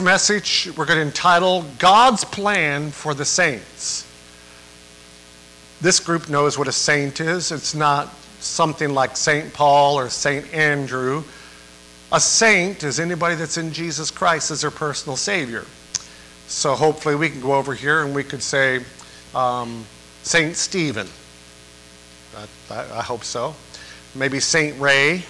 Message we're going to entitle God's Plan for the Saints. This group knows what a saint is. It's not something like St. Paul or St. Andrew. A saint is anybody that's in Jesus Christ as their personal Savior. So hopefully we can go over here and we could say St. Stephen. I hope so. Maybe St. Ray.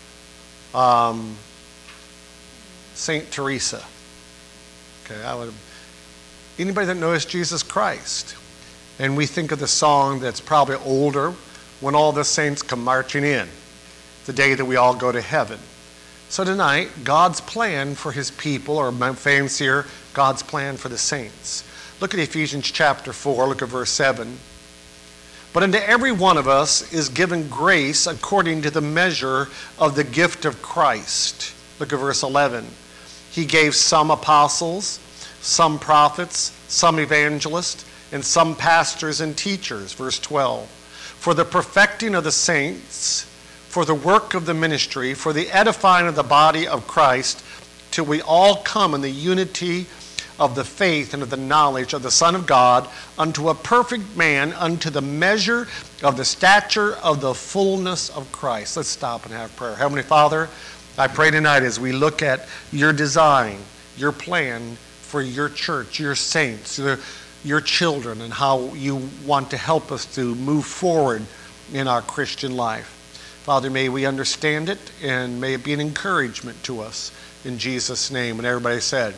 St. Teresa. Okay, anybody that knows Jesus Christ. And we think of the song that's probably older, When All the Saints Come Marching In, the day that we all go to heaven. So tonight, God's plan for his people, or my famous here, God's plan for the saints. Look at Ephesians chapter 4, look at verse 7. But unto every one of us is given grace according to the measure of the gift of Christ. Look at verse 11. He gave some apostles, some prophets, some evangelists, and some pastors and teachers. Verse 12. For the perfecting of the saints, for the work of the ministry, for the edifying of the body of Christ, till we all come in the unity of the faith and of the knowledge of the Son of God, unto a perfect man, unto the measure of the stature of the fullness of Christ. Let's stop and have prayer. Heavenly Father, I pray tonight as we look at your design, your plan for your church, your saints, your children, and how you want to help us to move forward in our Christian life. Father, may we understand it, and may it be an encouragement to us in Jesus' name. And everybody said,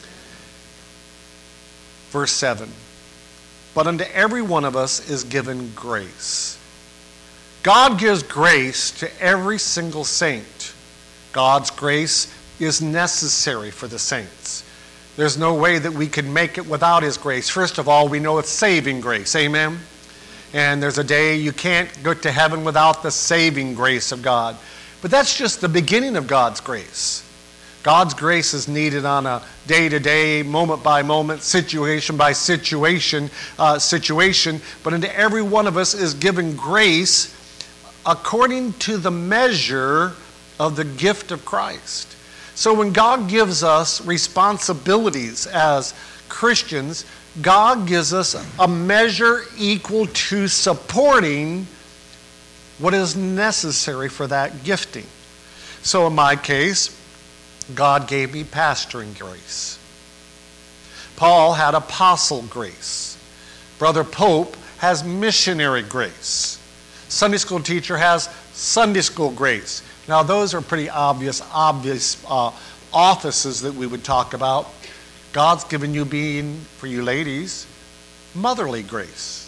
verse 7, but unto every one of us is given grace. God gives grace to every single saint. God's grace is necessary for the saints. There's no way that we can make it without his grace. First of all, we know it's saving grace. Amen? And there's a day you can't go to heaven without the saving grace of God. But that's just the beginning of God's grace. God's grace is needed on a day-to-day, moment-by-moment, situation-by-situation, but unto every one of us is given grace according to the measure of the gift of Christ. So when God gives us responsibilities as Christians, God gives us a measure equal to supporting what is necessary for that gifting. So in my case, God gave me pastoring grace. Paul had apostle grace. Brother Pope has missionary grace. Sunday school teacher has Sunday school grace. Now those are pretty obvious offices that we would talk about. God's given you, being, for you ladies, motherly grace,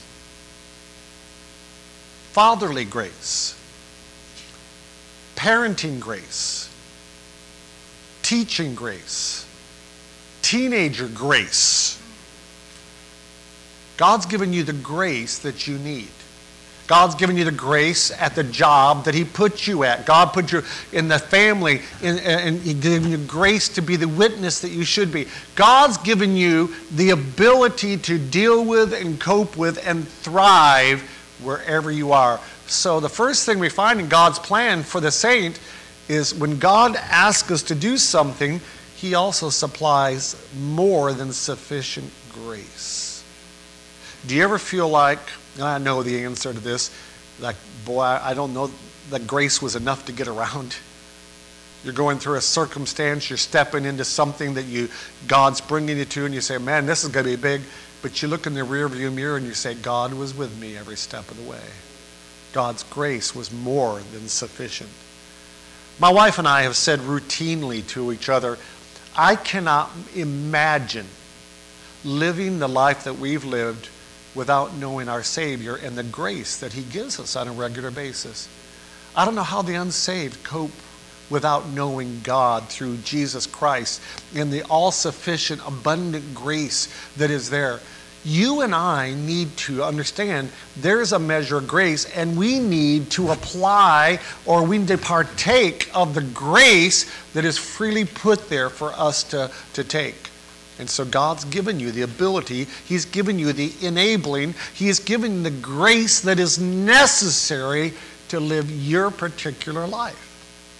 fatherly grace, parenting grace, teaching grace, teenager grace. God's given you the grace that you need. God's given you the grace at the job that he put you at. God put you in the family, and he given you grace to be the witness that you should be. God's given you the ability to deal with and cope with and thrive wherever you are. So the first thing we find in God's plan for the saint is when God asks us to do something, he also supplies more than sufficient grace. Do you ever feel like, I know the answer to this, like, boy, I don't know that grace was enough to get around? You're going through a circumstance, you're stepping into something that God's bringing you to, and you say, man, this is going to be big. But you look in the rearview mirror and you say, God was with me every step of the way. God's grace was more than sufficient. My wife and I have said routinely to each other, I cannot imagine living the life that we've lived without knowing our Savior and the grace that he gives us on a regular basis. I don't know how the unsaved cope without knowing God through Jesus Christ and the all-sufficient, abundant grace that is there. You and I need to understand there's a measure of grace, and we need to apply, or we need to partake of the grace that is freely put there for us to take. And so God's given you the ability, he's given you the enabling, he has given the grace that is necessary to live your particular life.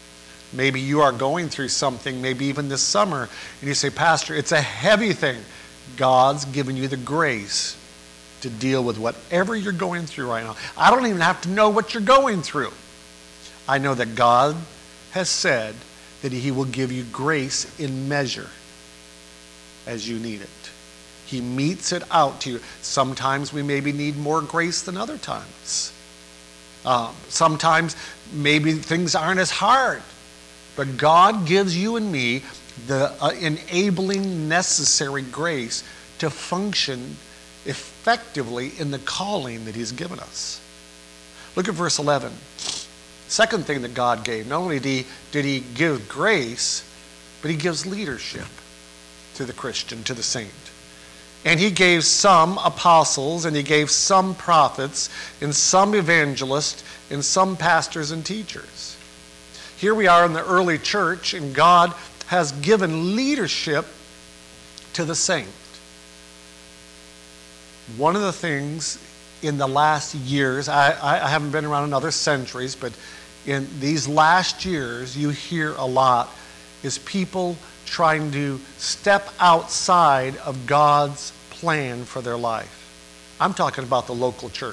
Maybe you are going through something, maybe even this summer, and you say, Pastor, it's a heavy thing. God's given you the grace to deal with whatever you're going through right now. I don't even have to know what you're going through. I know that God has said that he will give you grace in measure as you need it. He metes it out to you. Sometimes we maybe need more grace than other times. Sometimes maybe things aren't as hard. But God gives you and me the enabling necessary grace to function effectively in the calling that he's given us. Look at verse 11. Second thing that God gave, not only did he give grace, but he gives leadership to the Christian, to the saint. And he gave some apostles, and he gave some prophets, and some evangelists, and some pastors and teachers. Here we are in the early church, and God has given leadership to the saint. One of the things in the last years, I haven't been around in other centuries, but in these last years, you hear a lot, is people trying to step outside of God's plan for their life. I'm talking about the local church.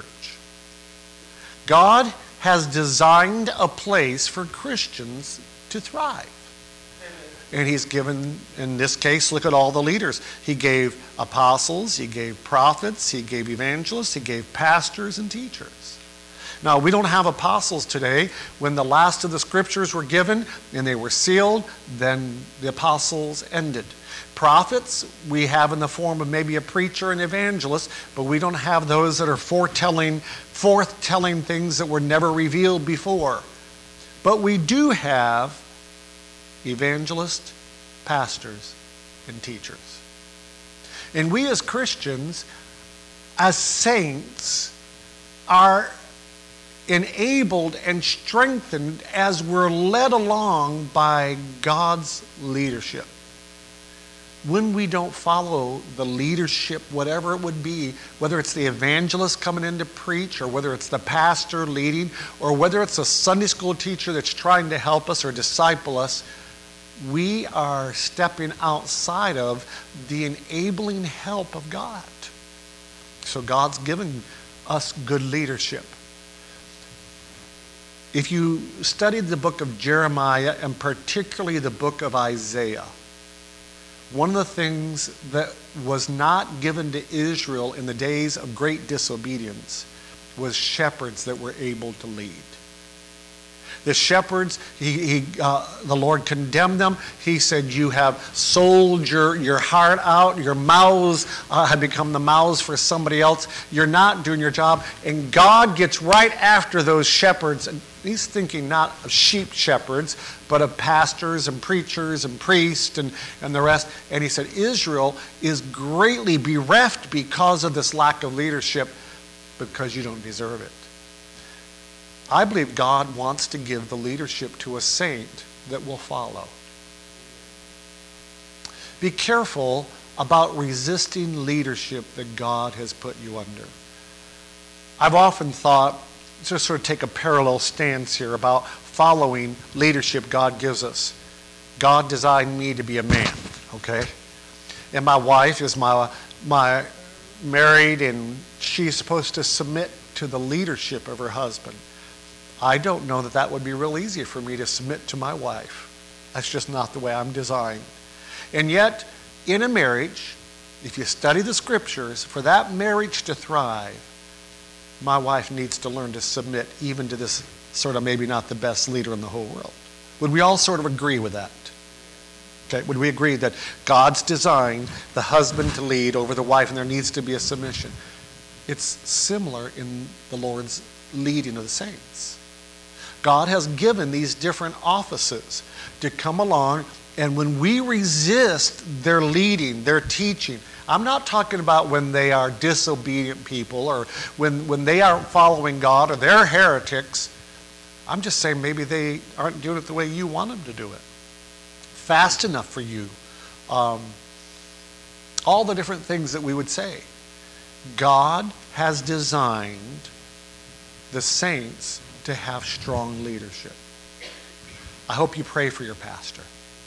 God has designed a place for Christians to thrive. And he's given, in this case, look at all the leaders. He gave apostles, he gave prophets, he gave evangelists, he gave pastors and teachers. Now, we don't have apostles today. When the last of the scriptures were given and they were sealed, then the apostles ended. Prophets, we have in the form of maybe a preacher and evangelist, but we don't have those that are forthtelling things that were never revealed before. But we do have evangelists, pastors, and teachers. And we as Christians, as saints, are enabled and strengthened as we're led along by God's leadership. When we don't follow the leadership, whatever it would be, whether it's the evangelist coming in to preach, or whether it's the pastor leading, or whether it's a Sunday school teacher that's trying to help us or disciple us, we are stepping outside of the enabling help of God. So God's given us good leadership. If you studied the book of Jeremiah, and particularly the book of Isaiah, one of the things that was not given to Israel in the days of great disobedience was shepherds that were able to lead. The shepherds, the Lord condemned them. He said, you have sold your heart out. Your mouths have become the mouths for somebody else. You're not doing your job. And God gets right after those shepherds. And he's thinking not of sheep shepherds, but of pastors and preachers and priests and the rest. And he said, Israel is greatly bereft because of this lack of leadership, because you don't deserve it. I believe God wants to give the leadership to a saint that will follow. Be careful about resisting leadership that God has put you under. I've often thought, just sort of take a parallel stance here about following leadership God gives us. God designed me to be a man, okay? And my wife is my married, and she's supposed to submit to the leadership of her husband. I don't know that that would be real easy for me to submit to my wife. That's just not the way I'm designed. And yet, in a marriage, if you study the scriptures, for that marriage to thrive, my wife needs to learn to submit even to this sort of maybe not the best leader in the whole world. Would we all sort of agree with that? Okay, would we agree that God's designed the husband to lead over the wife, and there needs to be a submission? It's similar in the Lord's leading of the saints. God has given these different offices to come along, and when we resist their leading, their teaching, I'm not talking about when they are disobedient people or when they aren't following God or they're heretics. I'm just saying maybe they aren't doing it the way you want them to do it. Fast enough for you. All the different things that we would say. God has designed the saints to have strong leadership. I hope you pray for your pastor.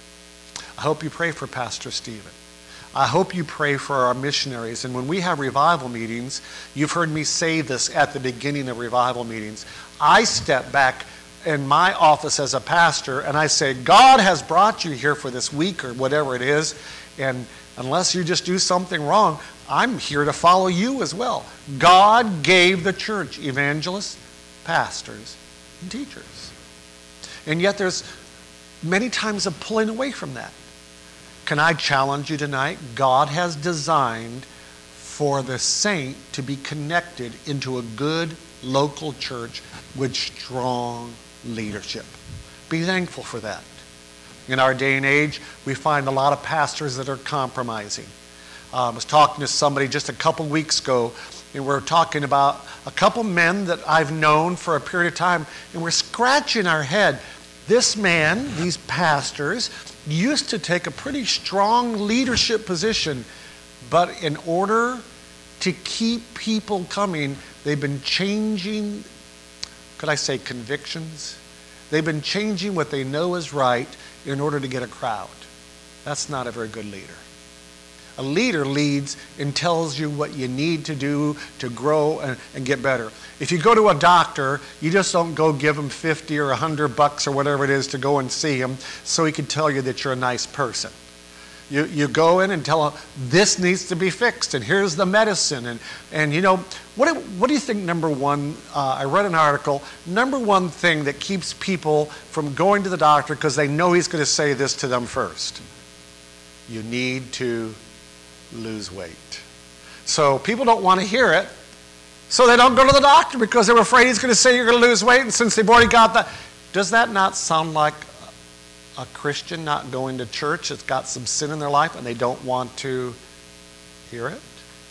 I hope you pray for Pastor Stephen. I hope you pray for our missionaries. And when we have revival meetings, you've heard me say this at the beginning of revival meetings, I step back in my office as a pastor and I say, God has brought you here for this week or whatever it is, and unless you just do something wrong, I'm here to follow you as well. God gave the church evangelists, pastors, and teachers. And yet there's many times a pulling away from that. Can I challenge you tonight? God has designed for the saint to be connected into a good local church with strong leadership. Be thankful for that. In our day and age, we find a lot of pastors that are compromising. I was talking to somebody just a couple weeks ago, and we're talking about a couple men that I've known for a period of time, and we're scratching our head. This man, these pastors, used to take a pretty strong leadership position, but in order to keep people coming, they've been changing, could I say convictions? They've been changing what they know is right in order to get a crowd. That's not a very good leader. A leader leads and tells you what you need to do to grow and get better. If you go to a doctor, you just don't go give him $50 or $100 or whatever it is to go and see him so he can tell you that you're a nice person. You go in and tell him, this needs to be fixed, and here's the medicine. And you know, what do you think, number one, I read an article, number one thing that keeps people from going to the doctor because they know he's going to say this to them first? You need to lose weight. So people don't want to hear it, so they don't go to the doctor because they're afraid he's going to say you're going to lose weight, and since they've already got that. Does that not sound like a Christian not going to church that's got some sin in their life and they don't want to hear it?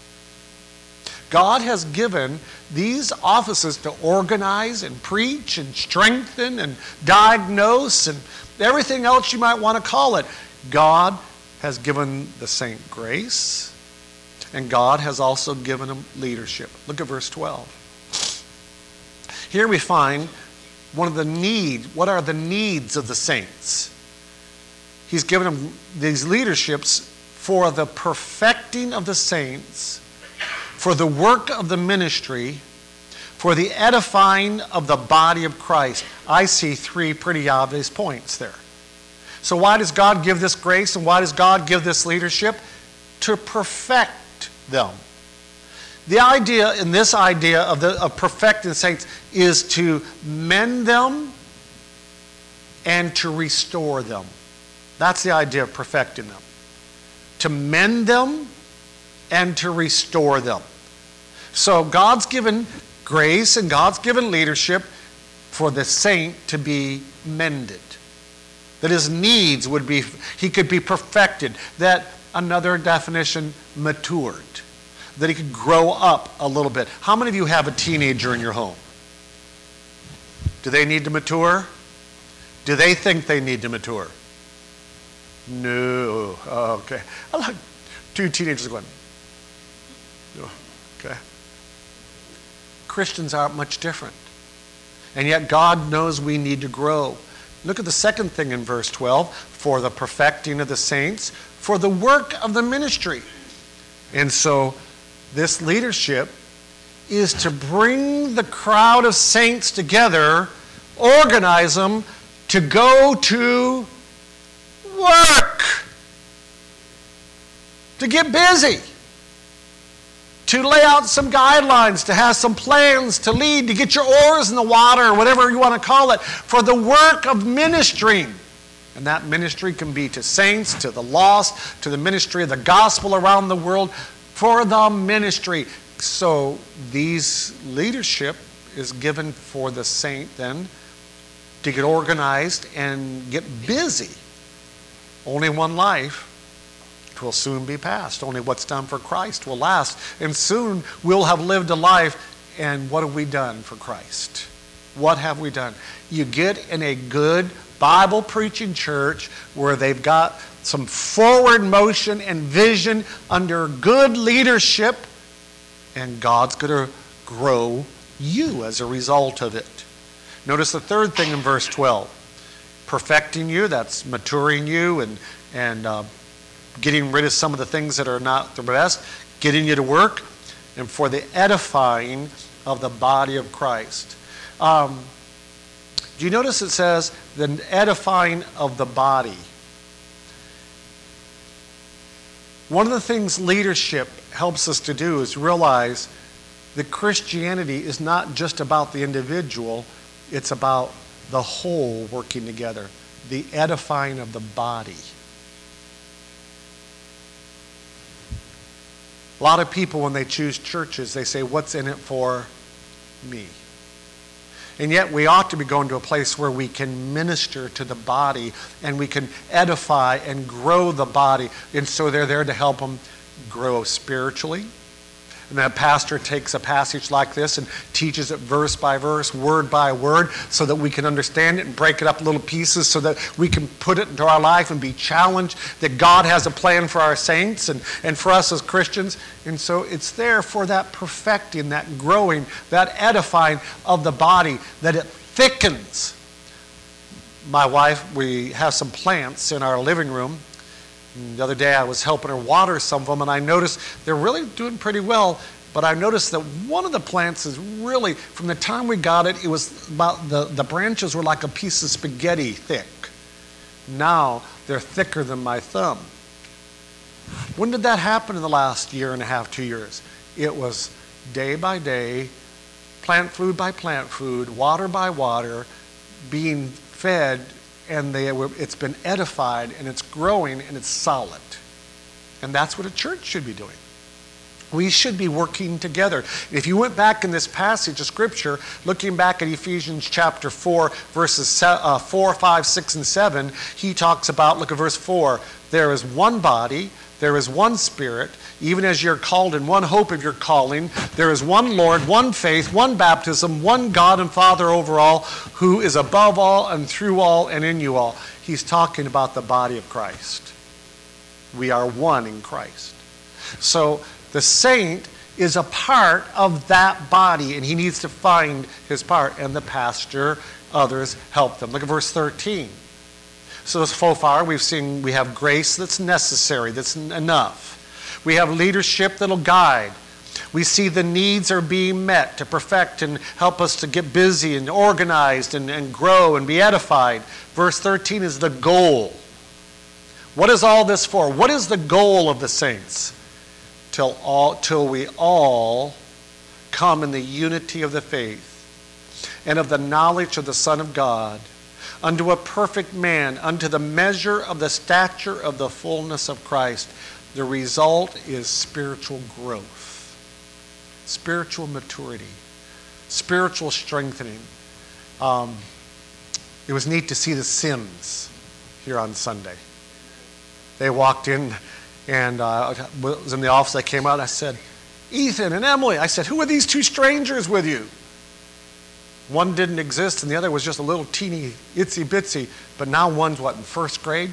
God has given these offices to organize and preach and strengthen and diagnose and everything else you might want to call it. God has given the saint grace, and God has also given him leadership. Look at verse 12. Here we find one of the needs. What are the needs of the saints? He's given them these leaderships for the perfecting of the saints, for the work of the ministry, for the edifying of the body of Christ. I see three pretty obvious points there. So why does God give this grace and why does God give this leadership? To perfect them. The idea in this idea of perfecting saints is to mend them and to restore them. That's the idea of perfecting them. To mend them and to restore them. So God's given grace and God's given leadership for the saint to be mended. That his needs would be, he could be perfected. That, another definition, matured. That he could grow up a little bit. How many of you have a teenager in your home? Do they need to mature? Do they think they need to mature? No. Oh, okay. I like two teenagers going, oh, okay. Christians aren't much different. And yet God knows we need to grow. Look at the second thing in verse 12. For the perfecting of the saints, for the work of the ministry. And so this leadership is to bring the crowd of saints together, organize them to go to work, to get busy, to lay out some guidelines, to have some plans, to lead, to get your oars in the water, or whatever you want to call it, for the work of ministering. And that ministry can be to saints, to the lost, to the ministry of the gospel around the world, for the ministry. So these leadership is given for the saint then to get organized and get busy. Only one life will soon be past. Only what's done for Christ will last. And soon we'll have lived a life, and what have we done for Christ? What have we done? You get in a good Bible preaching church where they've got some forward motion and vision under good leadership, and God's going to grow you as a result of it. Notice the third thing in verse 12. perfecting you, that's maturing you and getting rid of some of the things that are not the best, getting you to work, and for the edifying of the body of Christ. Do you notice it says the edifying of the body? One of the things leadership helps us to do is realize that Christianity is not just about the individual, it's about the whole working together, the edifying of the body. A lot of people, when they choose churches, they say, what's in it for me? And yet we ought to be going to a place where we can minister to the body and we can edify and grow the body. And so they're there to help them grow spiritually. And that pastor takes a passage like this and teaches it verse by verse, word by word, so that we can understand it and break it up little pieces so that we can put it into our life and be challenged that God has a plan for our saints and for us as Christians. And so it's there for that perfecting, that growing, that edifying of the body, that it thickens. My wife, we have some plants in our living room. The other day I was helping her water some of them, and I noticed they're really doing pretty well, but I noticed that one of the plants is really, from the time we got it, it was about, the branches were like a piece of spaghetti thick. Now they're thicker than my thumb. When did that happen in the last year and a half, 2 years? It was day by day, plant food by plant food, water by water, being fed, and it's been edified, and it's growing, and it's solid. And that's what a church should be doing. We should be working together. If you went back in this passage of Scripture, looking back at Ephesians chapter 4, verses 4, 5, 6, and 7, he talks about, look at verse 4, there is one body, there is one Spirit, even as you're called in one hope of your calling. There is one Lord, one faith, one baptism, one God and Father over all, who is above all and through all and in you all. He's talking about the body of Christ. We are one in Christ. So the saint is a part of that body, and he needs to find his part. And the pastor, others help them. Look at verse 13. So so far we've seen we have grace that's necessary, that's enough. We have leadership that'll guide. We see the needs are being met to perfect and help us to get busy and organized and grow and be edified. Verse 13 is the goal. What is all this for? What is the goal of the saints? Till we all come in the unity of the faith and of the knowledge of the Son of God, unto a perfect man, unto the measure of the stature of the fullness of Christ. The result is spiritual growth, spiritual maturity, spiritual strengthening. It was neat to see the Sims here on Sunday. They walked in, and I was in the office. I came out and I said, Ethan and Emily, I said, who are these two strangers with you? One didn't exist and the other was just a little teeny itsy bitsy, but now one's what, in first grade?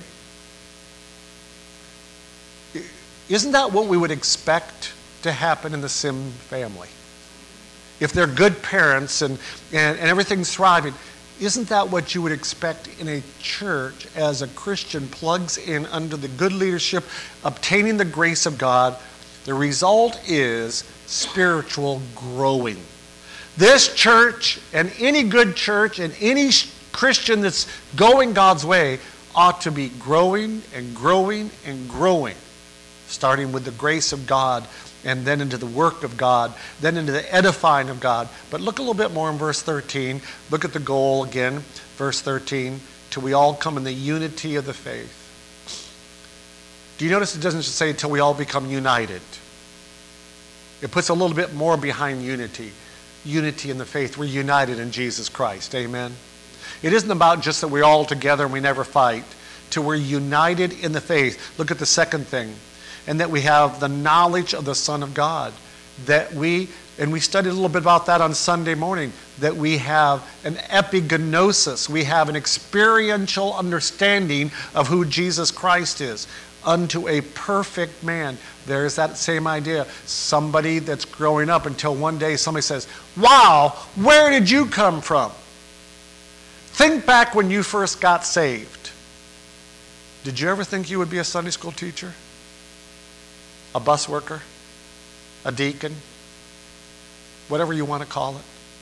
Isn't that what we would expect to happen in the Sim family? If they're good parents and everything's thriving, isn't that what you would expect in a church as a Christian plugs in under the good leadership, obtaining the grace of God? The result is spiritual growing. This church and any good church and any Christian that's going God's way ought to be growing and growing and growing, starting with the grace of God and then into the work of God, then into the edifying of God. But look a little bit more in verse 13. Look at the goal again, verse 13, till we all come in the unity of the faith. Do you notice it doesn't just say till we all become united? It puts a little bit more behind unity. Unity in the faith. We're united in Jesus Christ. Amen. It isn't about just that we're all together and we never fight. Till we're united in the faith. Look at the second thing. And that we have the knowledge of the Son of God. That we studied a little bit about that on Sunday morning. That we have an epigenosis. We have an experiential understanding of who Jesus Christ is. Unto a perfect man. There's that same idea. Somebody that's growing up until one day somebody says, wow, where did you come from? Think back when you first got saved. Did you ever think you would be a Sunday school teacher? A bus worker? A deacon? Whatever you want to call it.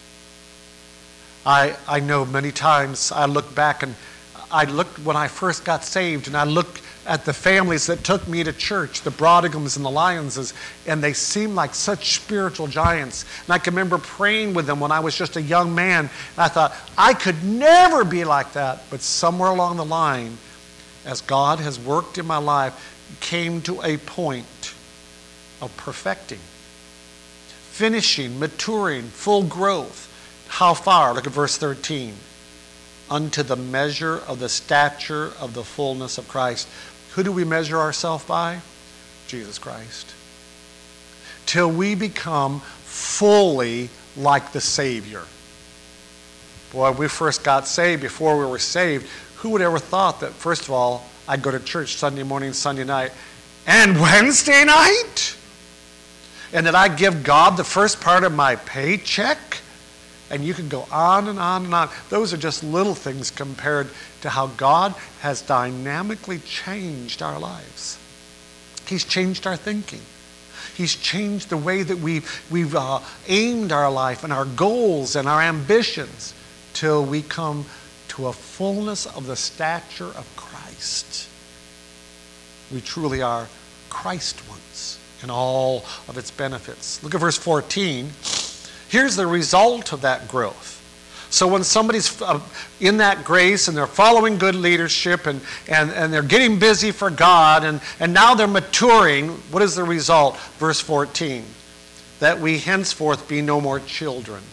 I know many times I look back and I looked when I first got saved and I looked at the families that took me to church, the Brodigams and the Lyonses, and they seemed like such spiritual giants. And I can remember praying with them when I was just a young man. And I thought, I could never be like that. But somewhere along the line, as God has worked in my life, came to a point of perfecting, finishing, maturing, full growth. How far? Look at verse 13. Unto the measure of the stature of the fullness of Christ. Who do we measure ourselves by? Jesus Christ. Till we become fully like the Savior. Boy, when we first got saved, before we were saved, who would ever thought that, first of all, I'd go to church Sunday morning, Sunday night, and Wednesday night? And that I'd give God the first part of my paycheck? And you can go on and on and on. Those are just little things compared to how God has dynamically changed our lives. He's changed our thinking. He's changed the way that we've aimed our life and our goals and our ambitions till we come to a fullness of the stature of Christ. We truly are Christ ones in all of its benefits. Look at verse 14. Here's the result of that growth. So when somebody's in that grace and they're following good leadership and they're getting busy for God and now they're maturing, what is the result? Verse 14, that we henceforth be no more children,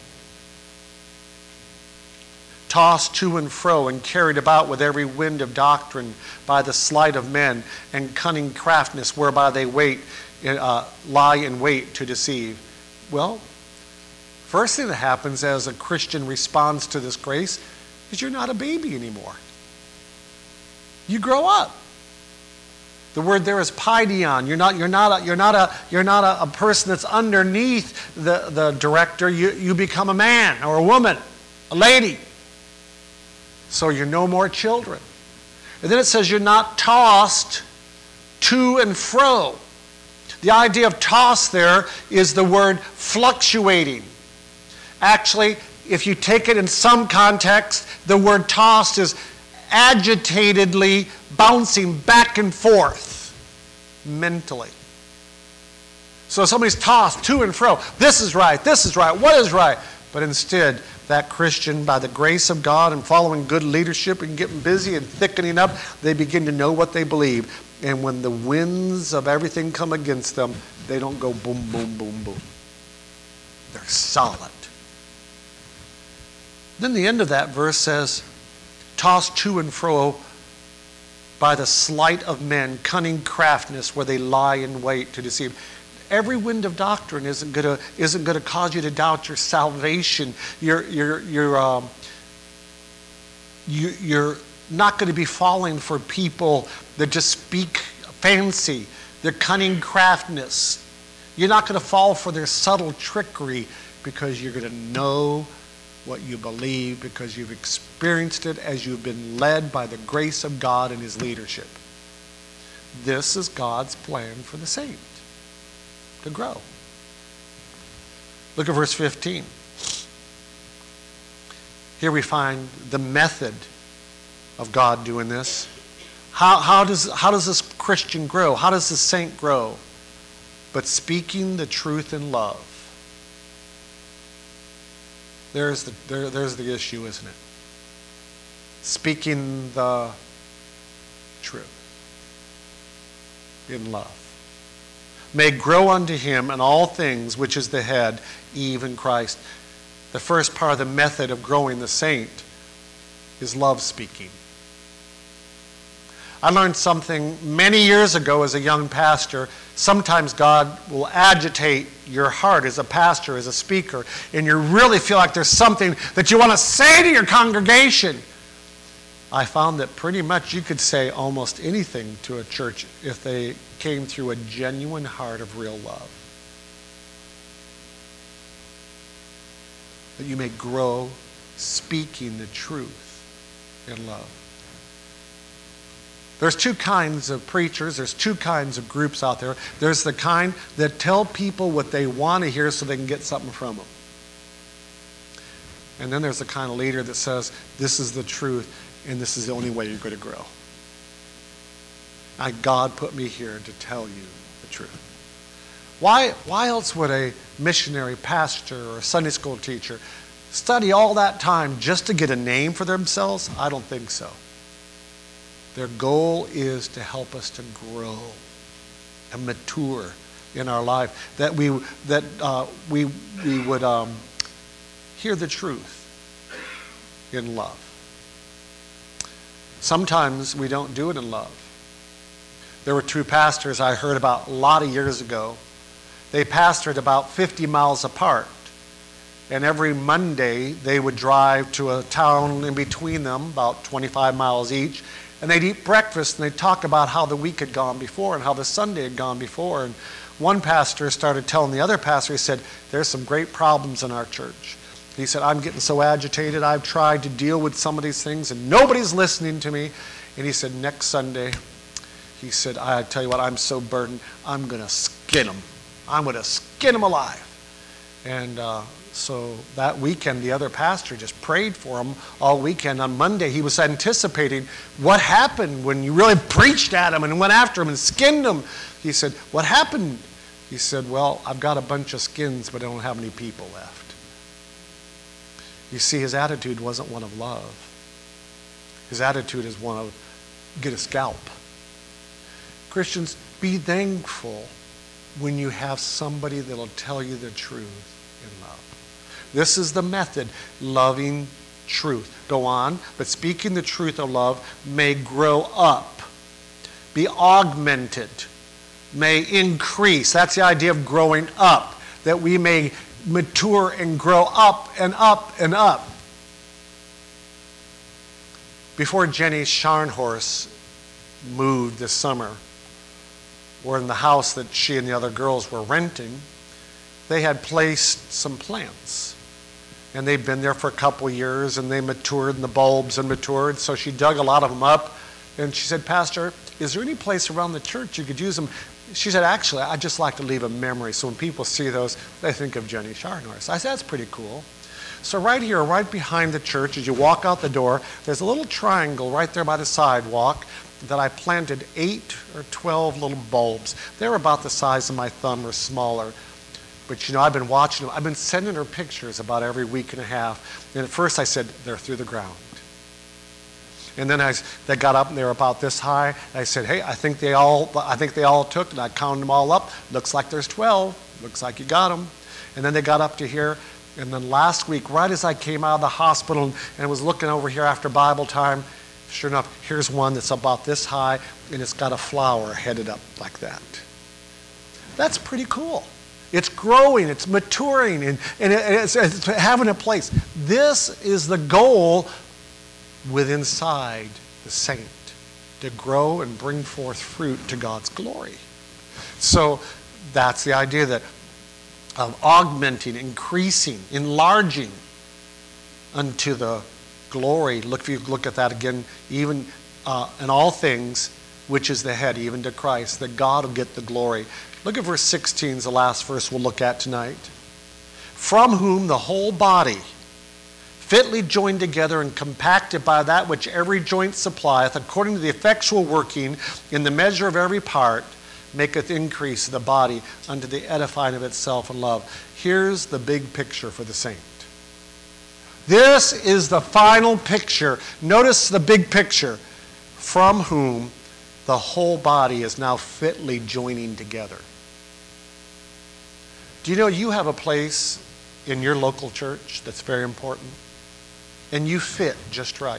tossed to and fro and carried about with every wind of doctrine by the sleight of men and cunning craftiness whereby they lie in wait to deceive. Well, first thing that happens as a Christian responds to this grace is you're not a baby anymore. You grow up. The word there is paideon. You're not a person that's underneath the director. You become a man or a woman, a lady. So you're no more children. And then it says you're not tossed to and fro. The idea of toss there is the word fluctuating. Actually, if you take it in some context, the word tossed is agitatedly bouncing back and forth mentally. So somebody's tossed to and fro. This is right, what is right? But instead, that Christian, by the grace of God and following good leadership and getting busy and thickening up, they begin to know what they believe. And when the winds of everything come against them, they don't go boom, boom, boom, boom. They're solid. Then the end of that verse says, tossed to and fro by the sleight of men, cunning craftiness, where they lie in wait to deceive. Every wind of doctrine isn't going to cause you to doubt your salvation. You're not going to be falling for people that just speak fancy, their cunning craftiness. You're not going to fall for their subtle trickery because you're going to know what you believe because you've experienced it as you've been led by the grace of God and His leadership. This is God's plan for the saint, to grow. Look at verse 15. Here we find the method of God doing this. How does this Christian grow? How does the saint grow? But speaking the truth in love. There's the issue, isn't it? Speaking the truth in love. May grow unto Him in all things, which is the head, even Christ. The first part of the method of growing the saint is love speaking. I learned something many years ago as a young pastor. Sometimes God will agitate your heart as a pastor, as a speaker, and you really feel like there's something that you want to say to your congregation. I found that pretty much you could say almost anything to a church if they came through a genuine heart of real love. That you may grow speaking the truth in love. There's two kinds of preachers. There's two kinds of groups out there. There's the kind that tell people what they want to hear so they can get something from them. And then there's the kind of leader that says, this is the truth, and this is the only way you're going to grow. God put me here to tell you the truth. Why else would a missionary, pastor, or a Sunday school teacher study all that time just to get a name for themselves? I don't think so. Their goal is to help us to grow and mature in our life, that we would hear the truth in love. Sometimes we don't do it in love. There were two pastors I heard about a lot of years ago. They pastored about 50 miles apart. And every Monday, they would drive to a town in between them, about 25 miles each, and they'd eat breakfast, and they'd talk about how the week had gone before and how the Sunday had gone before. And one pastor started telling the other pastor, he said, there's some great problems in our church. He said, I'm getting so agitated. I've tried to deal with some of these things, and nobody's listening to me. And he said, next Sunday, he said, I tell you what, I'm so burdened, I'm going to skin them. I'm going to skin them alive. And so that weekend, the other pastor just prayed for him all weekend. On Monday, he was anticipating what happened when you really preached at him and went after him and skinned him. He said, what happened? He said, well, I've got a bunch of skins, but I don't have any people left. You see, his attitude wasn't one of love. His attitude is one of get a scalp. Christians, be thankful when you have somebody that'll tell you the truth in love. This is the method, loving truth. Go on, but speaking the truth of love may grow up, be augmented, may increase. That's the idea of growing up, that we may mature and grow up and up and up. Before Jenny Scharnhorst moved this summer, or in the house that she and the other girls were renting, they had placed some plants. And they'd been there for a couple of years, and they matured, and the bulbs had matured. So she dug a lot of them up, and she said, Pastor, is there any place around the church you could use them? She said, actually, I'd just like to leave a memory. So when people see those, they think of Jenny Scharnhorst. I said, that's pretty cool. So right here, right behind the church, as you walk out the door, there's a little triangle right there by the sidewalk that I planted 8 or 12 little bulbs. They're about the size of my thumb or smaller. But I've been watching them. I've been sending her pictures about every week and a half. And at first I said, they're through the ground. And then they got up and they were about this high. And I said, hey, I think they all took, and I counted them all up. Looks like there's 12. Looks like you got them. And then they got up to here. And then last week, right as I came out of the hospital and was looking over here after Bible time, sure enough, here's one that's about this high, and it's got a flower headed up like that. That's pretty cool. It's growing, it's maturing, and it's having a place. This is the goal within inside the saint, to grow and bring forth fruit to God's glory. So that's the idea that of augmenting, increasing, enlarging unto the glory. If you look at that again, even in all things, which is the head, even to Christ, that God will get the glory. Look at verse 16, is the last verse we'll look at tonight. From whom the whole body, fitly joined together and compacted by that which every joint supplieth, according to the effectual working in the measure of every part, maketh increase of the body unto the edifying of itself in love. Here's the big picture for the saint. This is the final picture. Notice the big picture. From whom the whole body is now fitly joining together. Do you know you have a place in your local church that's very important? And you fit just right.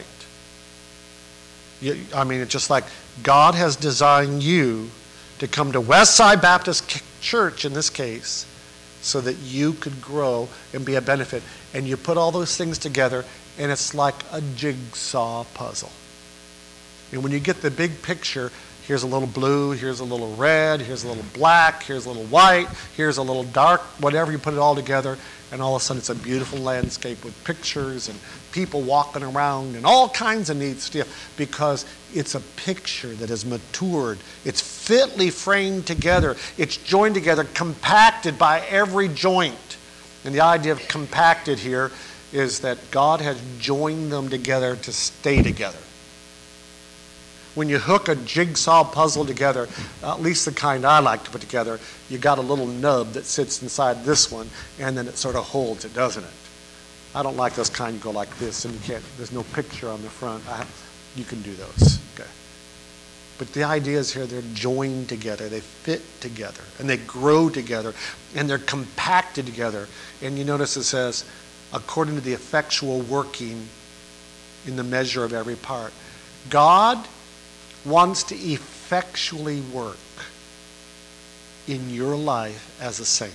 It's just like God has designed you to come to Westside Baptist Church in this case so that you could grow and be a benefit. And you put all those things together and it's like a jigsaw puzzle. And when you get the big picture, Here's a little blue, here's a little red, here's a little black, here's a little white, here's a little dark, whatever, you put it all together, and all of a sudden it's a beautiful landscape with pictures and people walking around and all kinds of neat stuff, because it's a picture that has matured. It's fitly framed together. It's joined together, compacted by every joint. And the idea of compacted here is that God has joined them together to stay together. When you hook a jigsaw puzzle together, at least the kind I like to put together, you got a little nub that sits inside this one, and then it sort of holds it, doesn't it? I don't like those kind you go like this, and you can't, there's no picture on the front. You can do those, okay? But the idea is here, they're joined together, they fit together, and they grow together, and they're compacted together. And you notice it says, according to the effectual working in the measure of every part. God wants to effectually work in your life as a saint.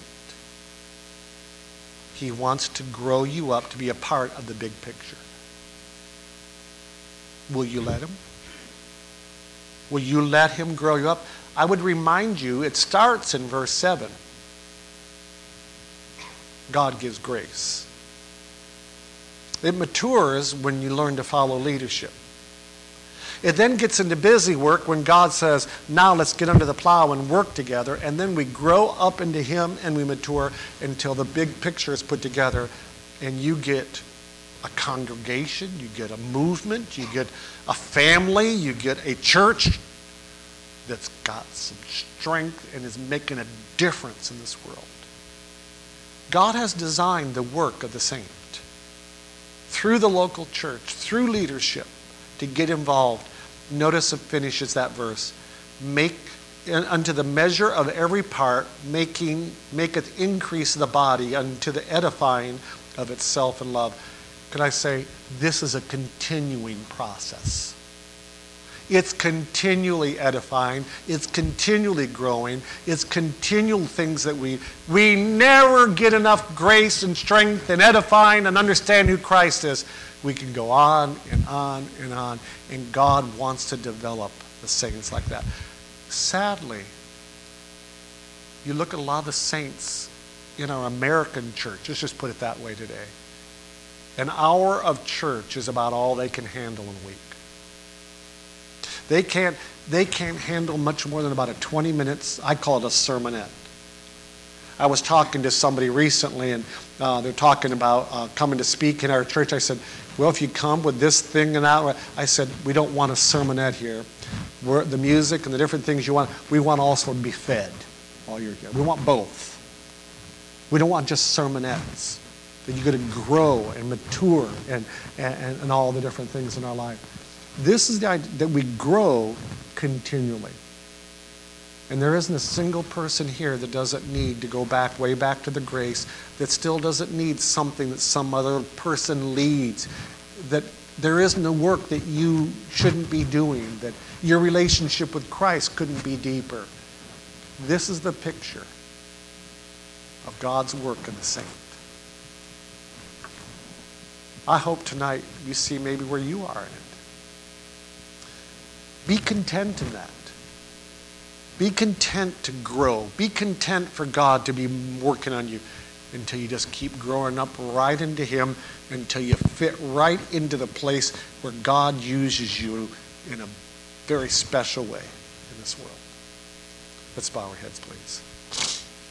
He wants to grow you up to be a part of the big picture. Will you let him? Will you let him grow you up? I would remind you, it starts in verse 7. God gives grace. It matures when you learn to follow leadership. It then gets into busy work when God says, now let's get under the plow and work together. And then we grow up into him and we mature until the big picture is put together. And you get a congregation, you get a movement, you get a family, you get a church that's got some strength and is making a difference in this world. God has designed the work of the saint through the local church, through leadership, to get involved. Notice it finishes that verse. Make unto the measure of every part, maketh increase the body unto the edifying of itself in love. Can I say, this is a continuing process. It's continually edifying. It's continually growing. It's continual things that we never get enough grace and strength and edifying and understand who Christ is. We can go on and on and on. And God wants to develop the saints like that. Sadly, you look at a lot of the saints in our American church. Let's just put it that way today. An hour of church is about all they can handle in a week. They can't handle much more than about a 20 minutes, I call it a sermonette. I was talking to somebody recently, and they're talking about coming to speak in our church. I said, well, if you come with this thing and that, I said, we don't want a sermonette here. The music and the different things you want, we want also to be fed while you're here. We want both. We don't want just sermonettes. That you're going to grow and mature and all the different things in our life. This is the idea that we grow continually. And there isn't a single person here that doesn't need to go back, way back to the grace, that still doesn't need something that some other person leads, that there isn't a work that you shouldn't be doing, that your relationship with Christ couldn't be deeper. This is the picture of God's work in the saint. I hope tonight you see maybe where you are in it. Be content in that. Be content to grow. Be content for God to be working on you until you just keep growing up right into him, until you fit right into the place where God uses you in a very special way in this world. Let's bow our heads, please.